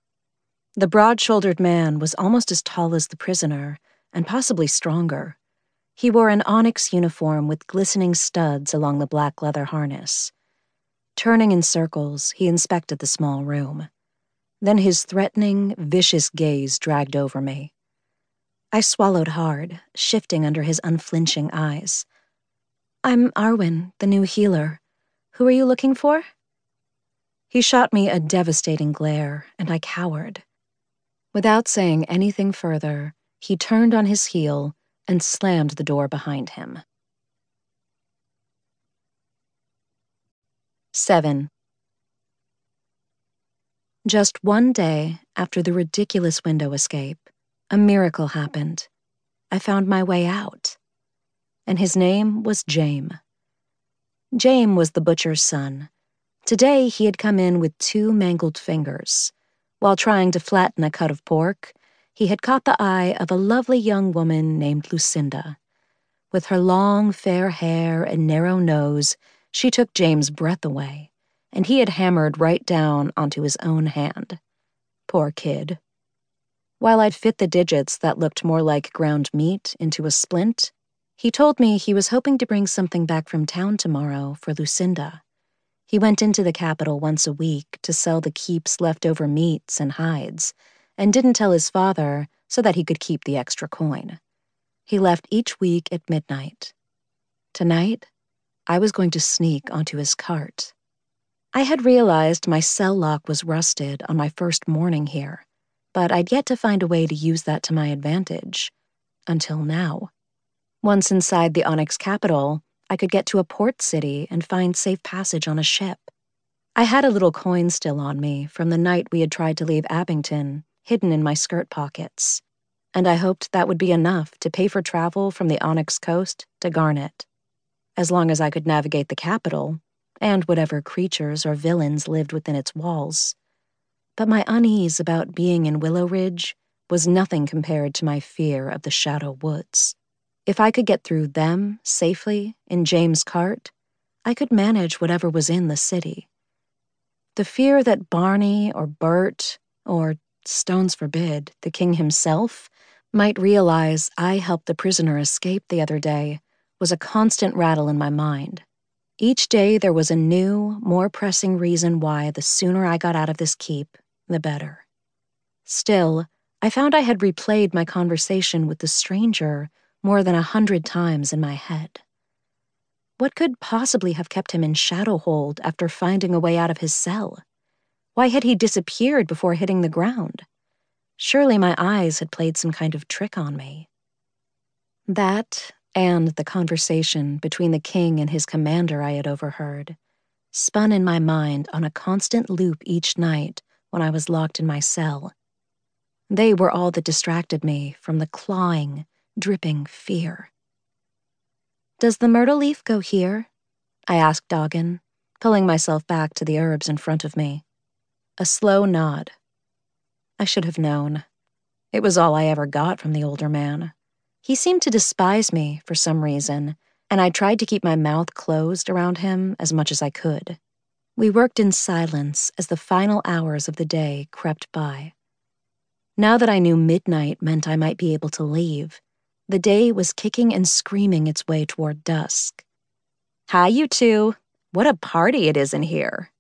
Speaker 1: The broad-shouldered man was almost as tall as the prisoner, and possibly stronger. He wore an onyx uniform with glistening studs along the black leather harness. Turning in circles, he inspected the small room. Then his threatening, vicious gaze dragged over me. I swallowed hard, shifting under his unflinching eyes. I'm Arwen, the new healer. Who are you looking for? He shot me a devastating glare, and I cowered. Without saying anything further, he turned on his heel and slammed the door behind him. 7. Just one day after the ridiculous window escape, a miracle happened. I found my way out. And his name was Jaime. Jaime was the butcher's son, Today, he had come in with 2 mangled fingers. While trying to flatten a cut of pork, he had caught the eye of a lovely young woman named Lucinda. With her long, fair hair and narrow nose, she took James' breath away, and he had hammered right down onto his own hand. Poor kid. While I'd fit the digits that looked more like ground meat into a splint, he told me he was hoping to bring something back from town tomorrow for Lucinda. He went into the capital once a week to sell the keep's leftover meats and hides, and didn't tell his father so that he could keep the extra coin. He left each week at midnight. Tonight, I was going to sneak onto his cart. I had realized my cell lock was rusted on my first morning here, but I'd yet to find a way to use that to my advantage. Until now. Once inside the Onyx capital, I could get to a port city and find safe passage on a ship. I had a little coin still on me from the night we had tried to leave Abington, hidden in my skirt pockets, and I hoped that would be enough to pay for travel from the Onyx coast to Garnet. As long as I could navigate the capital, and whatever creatures or villains lived within its walls. But my unease about being in Willow Ridge was nothing compared to my fear of the Shadow Woods. If I could get through them safely in James' cart, I could manage whatever was in the city. The fear that Barney or Bert, or, stones forbid, the king himself, might realize I helped the prisoner escape the other day was a constant rattle in my mind. Each day there was a new, more pressing reason why the sooner I got out of this keep, the better. Still, I found I had replayed my conversation with the stranger more than 100 times in my head. What could possibly have kept him in Shadowhold after finding a way out of his cell? Why had he disappeared before hitting the ground? Surely my eyes had played some kind of trick on me. That, and the conversation between the king and his commander I had overheard, spun in my mind on a constant loop each night when I was locked in my cell. They were all that distracted me from the clawing, dripping fear. "Does the myrtle leaf go here?" I asked Doggin, pulling myself back to the herbs in front of me. A slow nod. I should have known. It was all I ever got from the older man. He seemed to despise me for some reason, and I tried to keep my mouth closed around him as much as I could. We worked in silence as the final hours of the day crept by. Now that I knew midnight meant I might be able to leave, the day was kicking and screaming its way toward dusk. "Hi, you two. What a party it is in here."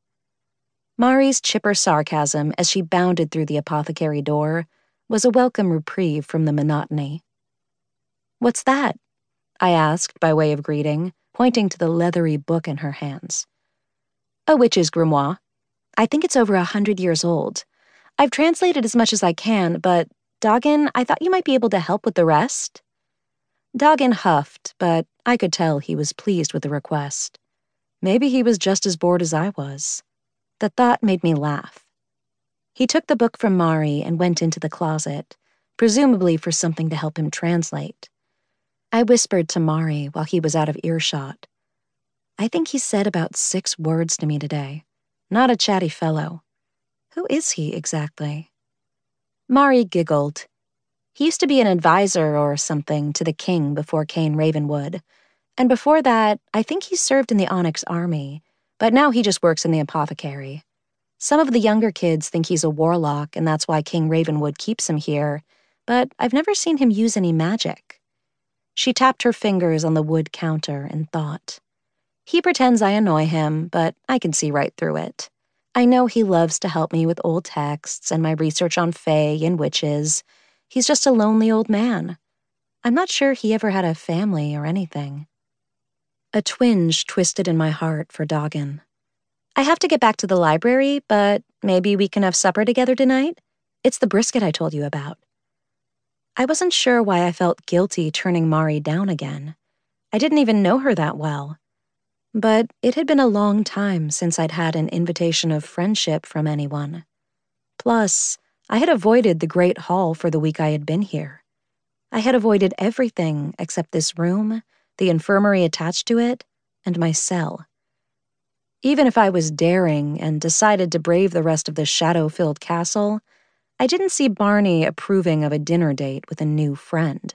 Speaker 1: Mari's chipper sarcasm as she bounded through the apothecary door was a welcome reprieve from the monotony. "What's that?" I asked by way of greeting, pointing to the leathery book in her hands. "A witch's grimoire. I think it's over 100 years old. I've translated as much as I can, but, Doggin, I thought you might be able to help with the rest." Doggin huffed, but I could tell he was pleased with the request. Maybe he was just as bored as I was. The thought made me laugh. He took the book from Mari and went into the closet, presumably for something to help him translate. I whispered to Mari while he was out of earshot. I think he said about 6 words to me today. Not a chatty fellow. Who is he exactly? Mari giggled. He used to be an advisor or something to the king before Cain Ravenwood, and before that, I think he served in the Onyx army, but now he just works in the apothecary. Some of the younger kids think he's a warlock and that's why King Ravenwood keeps him here, but I've never seen him use any magic. She tapped her fingers on the wood counter and thought. He pretends I annoy him, but I can see right through it. I know he loves to help me with old texts and my research on fae and witches. He's just a lonely old man. I'm not sure he ever had a family or anything. A twinge twisted in my heart for Doggin. I have to get back to the library, but maybe we can have supper together tonight? It's the brisket I told you about. I wasn't sure why I felt guilty turning Mari down again. I didn't even know her that well. But it had been a long time since I'd had an invitation of friendship from anyone. Plus, I had avoided the Great Hall for the week I had been here. I had avoided everything except this room, the infirmary attached to it, and my cell. Even if I was daring and decided to brave the rest of the shadow-filled castle, I didn't see Barney approving of a dinner date with a new friend.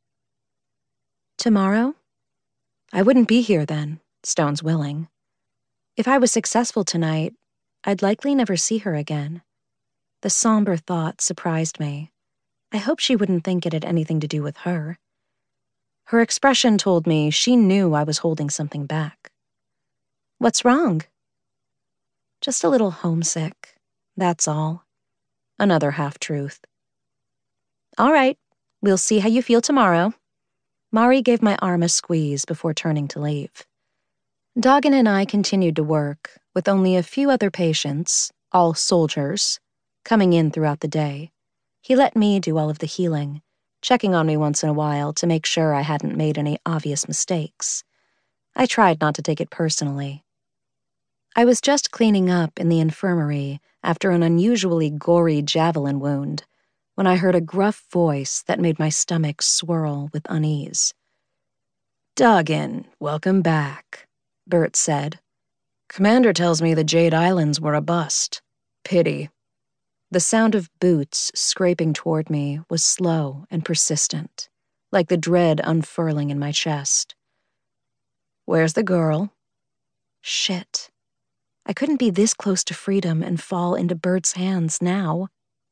Speaker 1: Tomorrow? I wouldn't be here then, Stone's willing. If I was successful tonight, I'd likely never see her again. The somber thought surprised me. I hoped she wouldn't think it had anything to do with her. Her expression told me she knew I was holding something back. What's wrong? Just a little homesick, that's all. Another half-truth. All right, we'll see how you feel tomorrow. Mari gave my arm a squeeze before turning to leave. Doggin and I continued to work, with only a few other patients, all soldiers, coming in throughout the day. He let me do all of the healing, checking on me once in a while to make sure I hadn't made any obvious mistakes. I tried not to take it personally. I was just cleaning up in the infirmary after an unusually gory javelin wound when I heard a gruff voice that made my stomach swirl with unease. "Doggin, welcome back," Bert said. "Commander tells me the Jade Islands were a bust. Pity." The sound of boots scraping toward me was slow and persistent, like the dread unfurling in my chest. "Where's the girl?" Shit. I couldn't be this close to freedom and fall into Bert's hands now.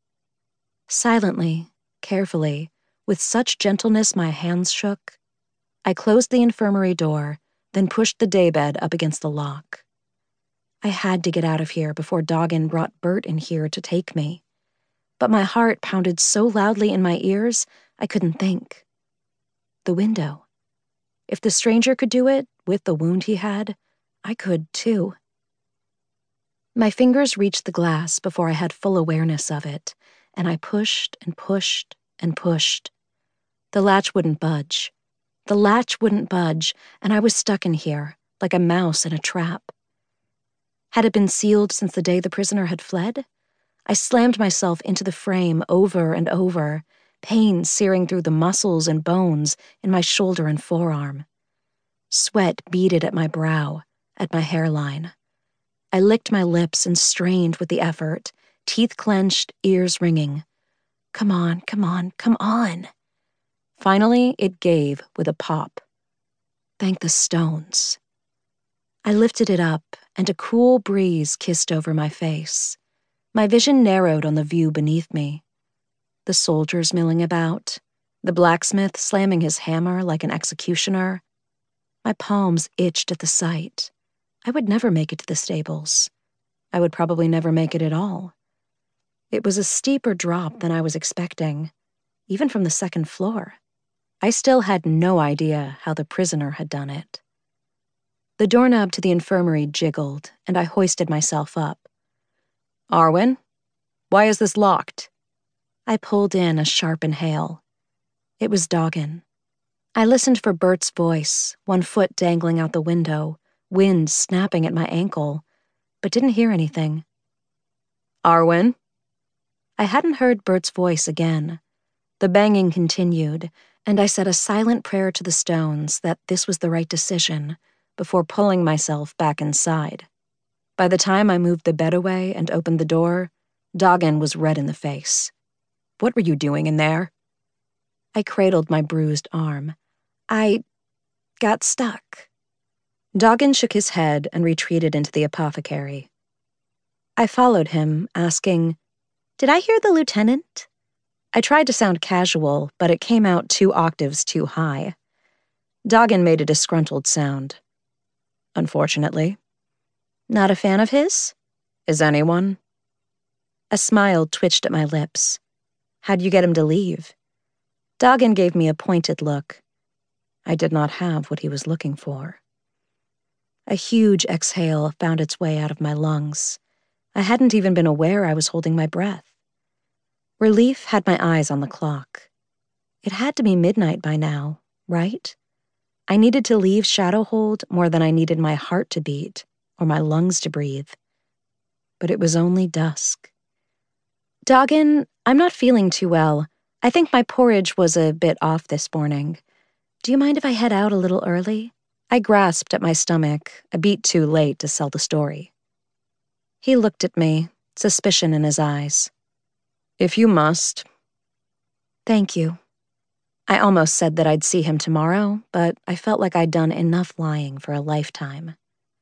Speaker 1: Silently, carefully, with such gentleness my hands shook, I closed the infirmary door, then pushed the daybed up against the lock. I had to get out of here before Doggin brought Bert in here to take me. But my heart pounded so loudly in my ears, I couldn't think. The window. If the stranger could do it, with the wound he had, I could too. My fingers reached the glass before I had full awareness of it, and I pushed and pushed and pushed. The latch wouldn't budge. The latch wouldn't budge, and I was stuck in here, like a mouse in a trap. Had it been sealed since the day the prisoner had fled? I slammed myself into the frame over and over, pain searing through the muscles and bones in my shoulder and forearm. Sweat beaded at my brow, at my hairline. I licked my lips and strained with the effort, teeth clenched, ears ringing. Come on, come on, come on. Finally, it gave with a pop. Thank the stones. I lifted it up, and a cool breeze kissed over my face. My vision narrowed on the view beneath me. The soldiers milling about, the blacksmith slamming his hammer like an executioner. My palms itched at the sight. I would never make it to the stables. I would probably never make it at all. It was a steeper drop than I was expecting, even from the second floor. I still had no idea how the prisoner had done it. The doorknob to the infirmary jiggled, and I hoisted myself up. "Arwen, why is this locked?" I pulled in a sharp inhale. It was Doggin. I listened for Bert's voice, one foot dangling out the window, wind snapping at my ankle, but didn't hear anything. "Arwen?" I hadn't heard Bert's voice again. The banging continued, and I said a silent prayer to the stones that this was the right decision before pulling myself back inside. By the time I moved the bed away and opened the door, Doggin was red in the face. "What were you doing in there?" I cradled my bruised arm. I got stuck. Doggin shook his head and retreated into the apothecary. I followed him, asking, "Did I hear the lieutenant?" I tried to sound casual, but it came out 2 octaves too high. Doggin made a disgruntled sound. "Unfortunately." "Not a fan of his?" "Is anyone?" A smile twitched at my lips. "How'd you get him to leave?" Doggin gave me a pointed look. I did not have what he was looking for. A huge exhale found its way out of my lungs. I hadn't even been aware I was holding my breath. Relief had my eyes on the clock. It had to be midnight by now, right? I needed to leave Shadowhold more than I needed my heart to beat or my lungs to breathe. But it was only dusk. "Doggin, I'm not feeling too well. I think my porridge was a bit off this morning. Do you mind if I head out a little early? I grasped at my stomach, a beat too late to sell the story. He looked at me, suspicion in his eyes. "If you must." "Thank you." I almost said that I'd see him tomorrow, but I felt like I'd done enough lying for a lifetime.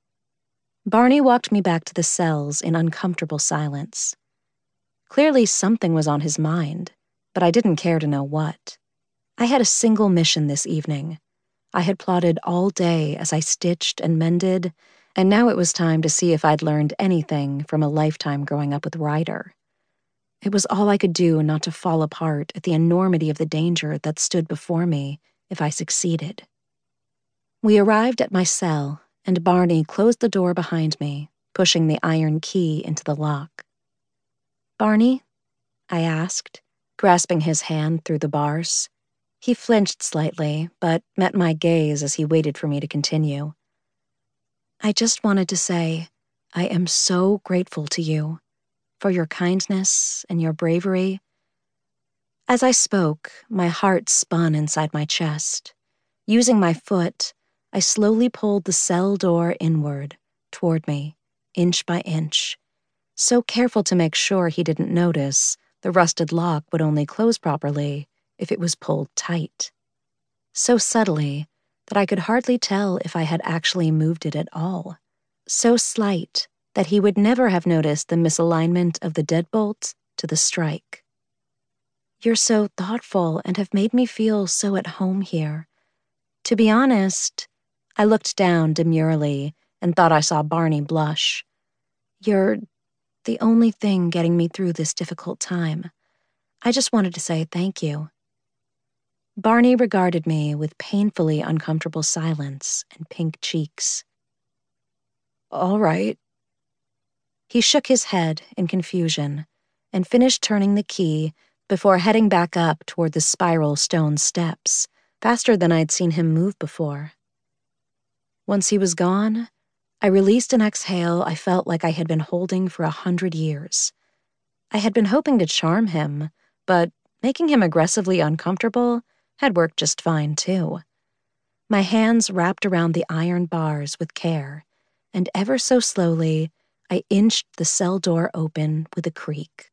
Speaker 1: Barney walked me back to the cells in uncomfortable silence. Clearly something was on his mind, but I didn't care to know what. I had a single mission this evening. I had plotted all day as I stitched and mended, and now it was time to see if I'd learned anything from a lifetime growing up with Ryder. It was all I could do not to fall apart at the enormity of the danger that stood before me if I succeeded. We arrived at my cell, and Barney closed the door behind me, pushing the iron key into the lock. "Barney?" I asked, grasping his hand through the bars. He flinched slightly, but met my gaze as he waited for me to continue. "I just wanted to say, I am so grateful to you for your kindness and your bravery." As I spoke, my heart spun inside my chest. Using my foot, I slowly pulled the cell door inward, toward me, inch by inch, so careful to make sure he didn't notice the rusted lock would only close properly if it was pulled tight. So subtly that I could hardly tell if I had actually moved it at all. So slight that he would never have noticed the misalignment of the deadbolt to the strike. "You're so thoughtful and have made me feel so at home here. To be honest," I looked down demurely and thought I saw Barney blush. "You're the only thing getting me through this difficult time. I just wanted to say thank you." Barney regarded me with painfully uncomfortable silence and pink cheeks. "All right." He shook his head in confusion and finished turning the key before heading back up toward the spiral stone steps, faster than I'd seen him move before. Once he was gone, I released an exhale I felt like I had been holding for 100 years. I had been hoping to charm him, but making him aggressively uncomfortable had worked just fine, too. My hands wrapped around the iron bars with care, and ever so slowly, I inched the cell door open with a creak.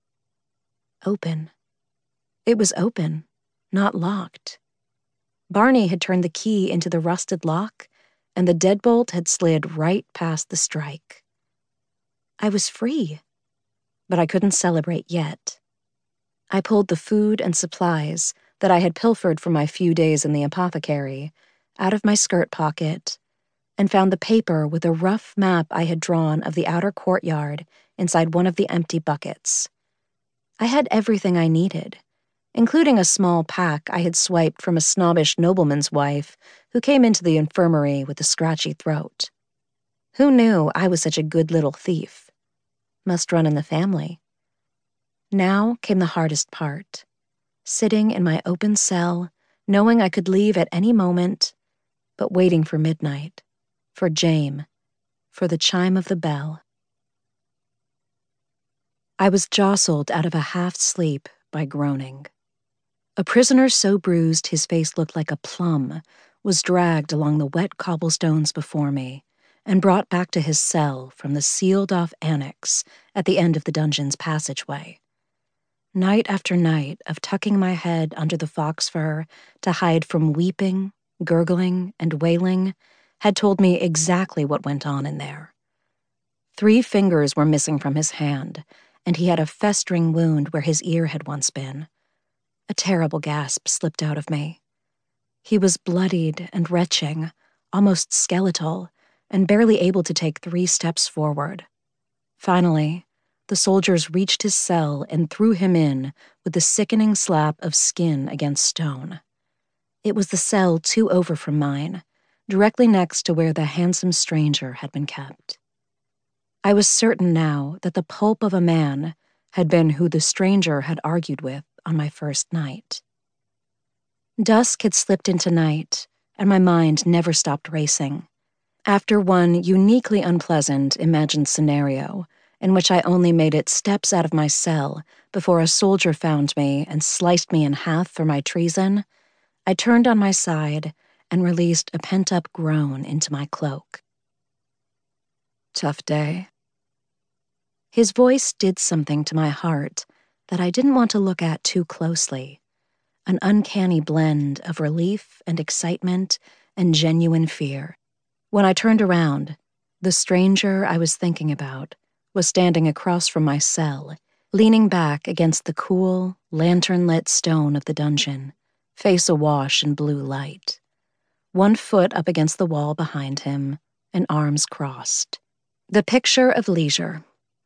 Speaker 1: Open. It was open, not locked. Barney had turned the key into the rusted lock, and the deadbolt had slid right past the strike. I was free, but I couldn't celebrate yet. I pulled the food and supplies that I had pilfered from my few days in the apothecary out of my skirt pocket and found the paper with a rough map I had drawn of the outer courtyard inside one of the empty buckets. I had everything I needed, including a small pack I had swiped from a snobbish nobleman's wife who came into the infirmary with a scratchy throat. Who knew I was such a good little thief? Must run in the family. Now came the hardest part. Sitting in my open cell, knowing I could leave at any moment, but waiting for midnight, for Jaime, for the chime of the bell. I was jostled out of a half-sleep by groaning. A prisoner so bruised his face looked like a plum was dragged along the wet cobblestones before me and brought back to his cell from the sealed-off annex at the end of the dungeon's passageway. Night after night of tucking my head under the fox fur to hide from weeping, gurgling, and wailing had told me exactly what went on in there. 3 fingers were missing from his hand, and he had a festering wound where his ear had once been. A terrible gasp slipped out of me. He was bloodied and retching, almost skeletal, and barely able to take 3 steps forward. Finally, the soldiers reached his cell and threw him in with the sickening slap of skin against stone. It was the cell 2 over from mine, directly next to where the handsome stranger had been kept. I was certain now that the pulp of a man had been who the stranger had argued with on my first night. Dusk had slipped into night, and my mind never stopped racing. After one uniquely unpleasant imagined scenario, in which I only made it steps out of my cell before a soldier found me and sliced me in half for my treason, I turned on my side and released a pent-up groan into my cloak. Tough day. His voice did something to my heart that I didn't want to look at too closely, an uncanny blend of relief and excitement and genuine fear. When I turned around, the stranger I was thinking about was standing across from my cell, leaning back against the cool, lantern-lit stone of the dungeon, face awash in blue light. One foot up against the wall behind him, and arms crossed. The picture of leisure.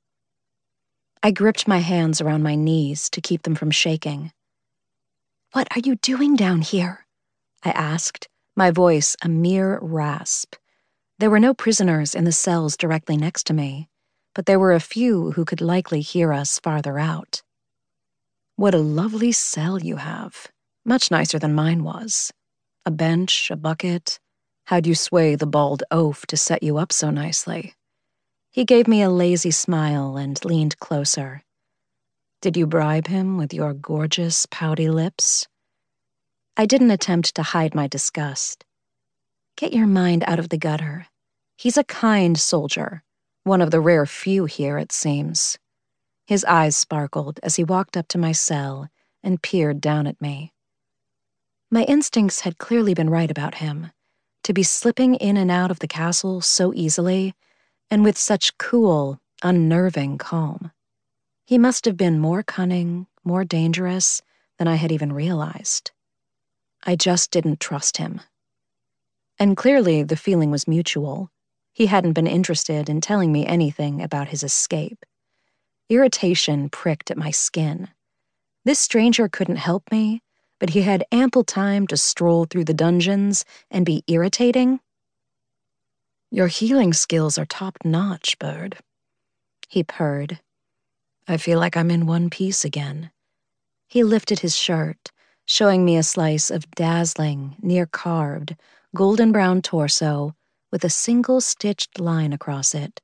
Speaker 1: I gripped my hands around my knees to keep them from shaking. "What are you doing down here?" I asked, my voice a mere rasp. There were no prisoners in the cells directly next to me, but there were a few who could likely hear us farther out. "What a lovely cell you have. Much nicer than mine was. A bench, a bucket. How'd you sway the bald oaf to set you up so nicely?" He gave me a lazy smile and leaned closer. "Did you bribe him with your gorgeous, pouty lips?" I didn't attempt to hide my disgust. Get your mind out of the gutter. He's a kind soldier, one of the rare few here, it seems. His eyes sparkled as he walked up to my cell and peered down at me. My instincts had clearly been right about him. To be slipping in and out of the castle so easily, and with such cool, unnerving calm. He must have been more cunning, more dangerous than I had even realized. I just didn't trust him. And clearly the feeling was mutual. He hadn't been interested in telling me anything about his escape. Irritation pricked at my skin. This stranger couldn't help me, but he had ample time to stroll through the dungeons and be irritating. "Your healing skills are top-notch, Bird," he purred. "I feel like I'm in one piece again." He lifted his shirt, showing me a slice of dazzling, near-carved, golden-brown torso with a single stitched line across it.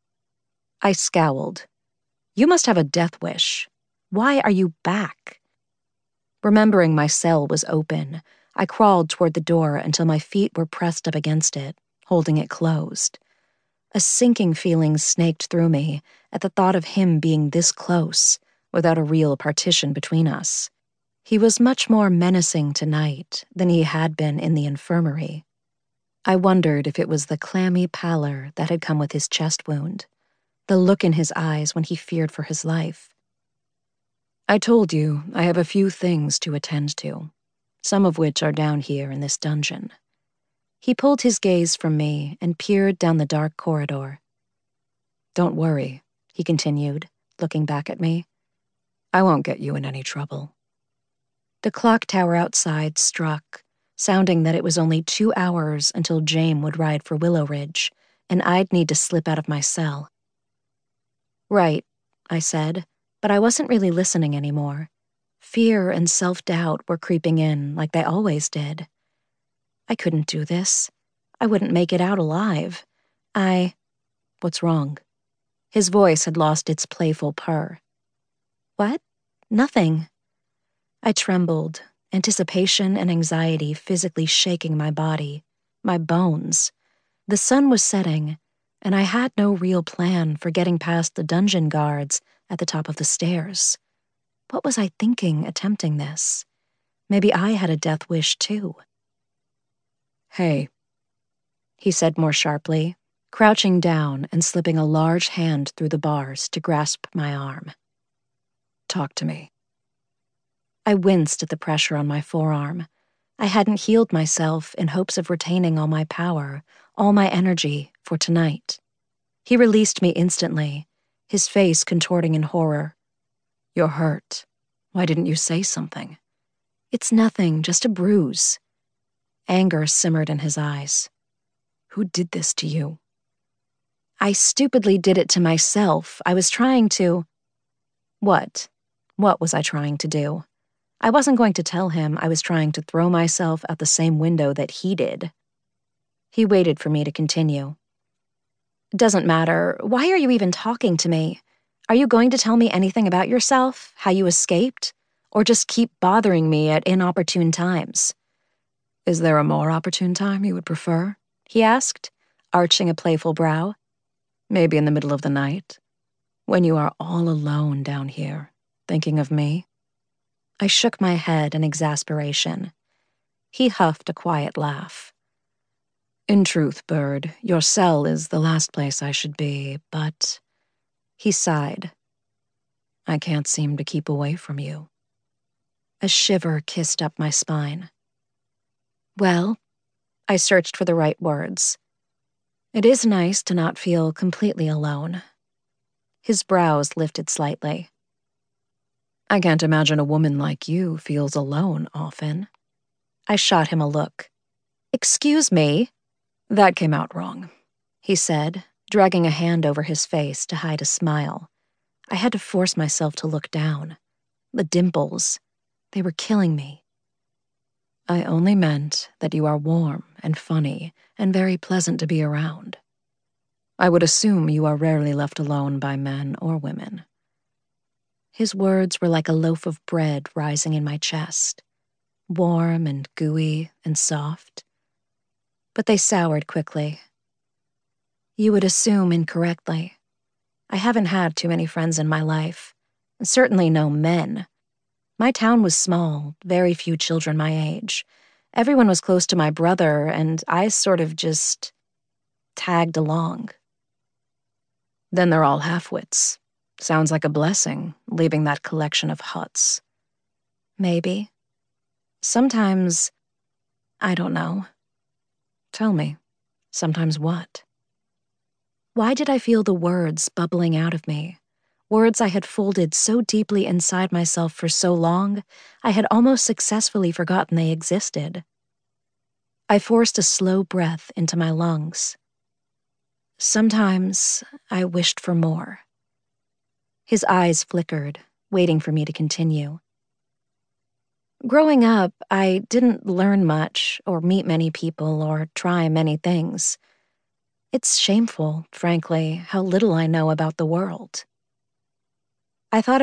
Speaker 1: I scowled. "You must have a death wish. Why are you back?" Remembering my cell was open, I crawled toward the door until my feet were pressed up against it, holding it closed. A sinking feeling snaked through me at the thought of him being this close, without a real partition between us. He was much more menacing tonight than he had been in the infirmary. I wondered if it was the clammy pallor that had come with his chest wound, the look in his eyes when he feared for his life. "I told you I have a few things to attend to, some of which are down here in this dungeon." He pulled his gaze from me and peered down the dark corridor. "Don't worry," he continued, looking back at me. "I won't get you in any trouble." The clock tower outside struck, sounding that it was only 2 hours until Jaime would ride for Willow Ridge, and I'd need to slip out of my cell. "Right," I said, but I wasn't really listening anymore. Fear and self-doubt were creeping in like they always did. I couldn't do this. I wouldn't make it out alive. What's wrong? His voice had lost its playful purr. "What? Nothing." I trembled, anticipation and anxiety physically shaking my body, my bones. The sun was setting, and I had no real plan for getting past the dungeon guards at the top of the stairs. What was I thinking attempting this? Maybe I had a death wish too. "Hey," he said more sharply, crouching down and slipping a large hand through the bars to grasp my arm. "Talk to me." I winced at the pressure on my forearm. I hadn't healed myself in hopes of retaining all my power, all my energy for tonight. He released me instantly, his face contorting in horror. "You're hurt. Why didn't you say something?" "It's nothing, just a bruise." Anger simmered in his eyes. "Who did this to you?" "I stupidly did it to myself. I was trying to—" What? What was I trying to do? I wasn't going to tell him I was trying to throw myself out the same window that he did. He waited for me to continue. "Doesn't matter. Why are you even talking to me? Are you going to tell me anything about yourself, how you escaped, or just keep bothering me at inopportune times?" Is there a more opportune time you would prefer? He asked, arching a playful brow. Maybe in the middle of the night, when you are all alone down here, thinking of me? I shook my head in exasperation. He huffed a quiet laugh. In truth, Bird, your cell is the last place I should be, but... He sighed. I can't seem to keep away from you. A shiver kissed up my spine. Well, I searched for the right words. It is nice to not feel completely alone. His brows lifted slightly. I can't imagine a woman like you feels alone often. I shot him a look. Excuse me? That came out wrong, he said, dragging a hand over his face to hide a smile. I had to force myself to look down. The dimples, they were killing me. I only meant that you are warm and funny and very pleasant to be around. I would assume you are rarely left alone by men or women. His words were like a loaf of bread rising in my chest, warm and gooey and soft. But they soured quickly. You would assume incorrectly. I haven't had too many friends in my life, and certainly no men. My town was small, very few children my age. Everyone was close to my brother, and I sort of just tagged along. Then they're all half-wits. Sounds like a blessing, leaving that collection of huts. Maybe. Sometimes, I don't know. Tell me, sometimes what? Why did I feel the words bubbling out of me? Words I had folded so deeply inside myself for so long, I had almost successfully forgotten they existed. I forced a slow breath into my lungs. Sometimes I wished for more. His eyes flickered, waiting for me to continue. Growing up, I didn't learn much, or meet many people, or try many things. It's shameful, frankly, how little I know about the world. I thought